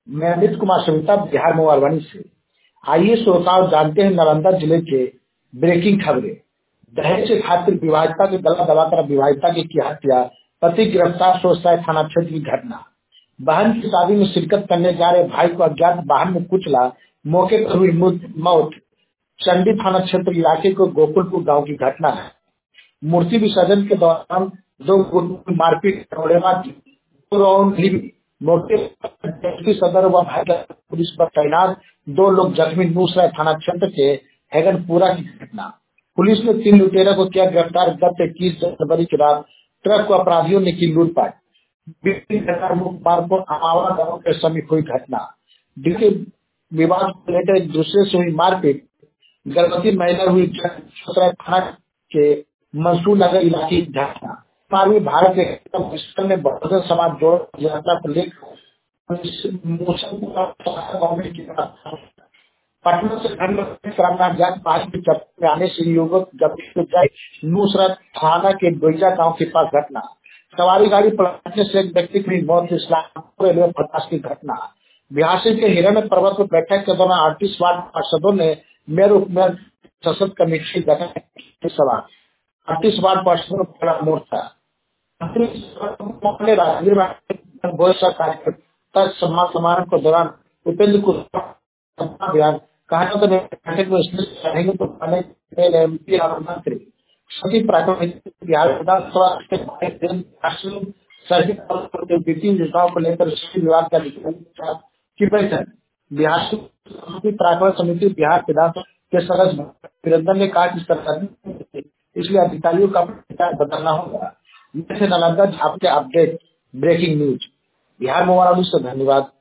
मैं अमित कुमार सविता, बिहार मोबाइल से। आइए श्रोताओं, जानते हैं नालंदा जिले के ब्रेकिंग खबरें। दहेज के खातिर विवाहिता के गला दबाकर विवाहिता की हत्या, पति गिरफ्तार, सोसाय थाना क्षेत्र की घटना। बहन की शादी में शिरकत करने जा रहे भाई को अज्ञात वाहन में कुचला, मौके पर हुई मौत। चंडी थाना क्षेत्र इलाके को गोकुलपुर गांव की घटना है। मूर्ति विसर्जन के दौरान दो गुट में मारपीट, मौके पर डिप्टी सदर व पुलिस पर तैनात, 2 लोग जख्मी। नूसराय थाना क्षेत्र के हैगनपुरा की घटना। पुलिस ने 3 लुटेरों को किया गिरफ्तार। गत 21 जनवरी की रात ट्रक को अपराधियों ने की लूटपाट। अमावा गांव के समीप हुई घटना। जिसके विवाद को लेकर एक दूसरे से हुई मारपीट, गर्भवती महिला हुई थाना के मंसूर नगर इलाके की घटना। भारत के में बहुजन समाज जोड़ यात्रा को लेकर पटना से पार्क के चक्कर में आने से युवक नूसरत थाना के डोइजा गांव के पास घटना। सवारी गाड़ी पलटने से एक व्यक्ति की मौत। इस्लामपुर रेलवे प्रकाश की घटना। बिहार से के हिरण पर्वत पर बैठक के दौरान 38 वार्ड पार्षदों ने मेयर उपमेयर सशक्त कमेटी गठन के सवाल। 38 वार्ड पार्षदों को बड़ा मोर्चा। राजगीर में बहुत सा कार्यक्रम सम्मान समारोह के दौरान उपेंद्र कुशवाहा कहा बैठक में रहेंगे तो एमपी और मंत्री सभी प्राथमिक बिहार विधानसभा वित्तीय योजनाओं को लेकर विभाग के अधिकारियों की बैठक। बिहार प्रार्थना समिति बिहार विधानसभा के सदस्य निरंजन ने कहा कि सरकार इसलिए अधिकारियों का बदलना होगा। नालंदा आपके update breaking news Bihar mobile से धन्यवाद।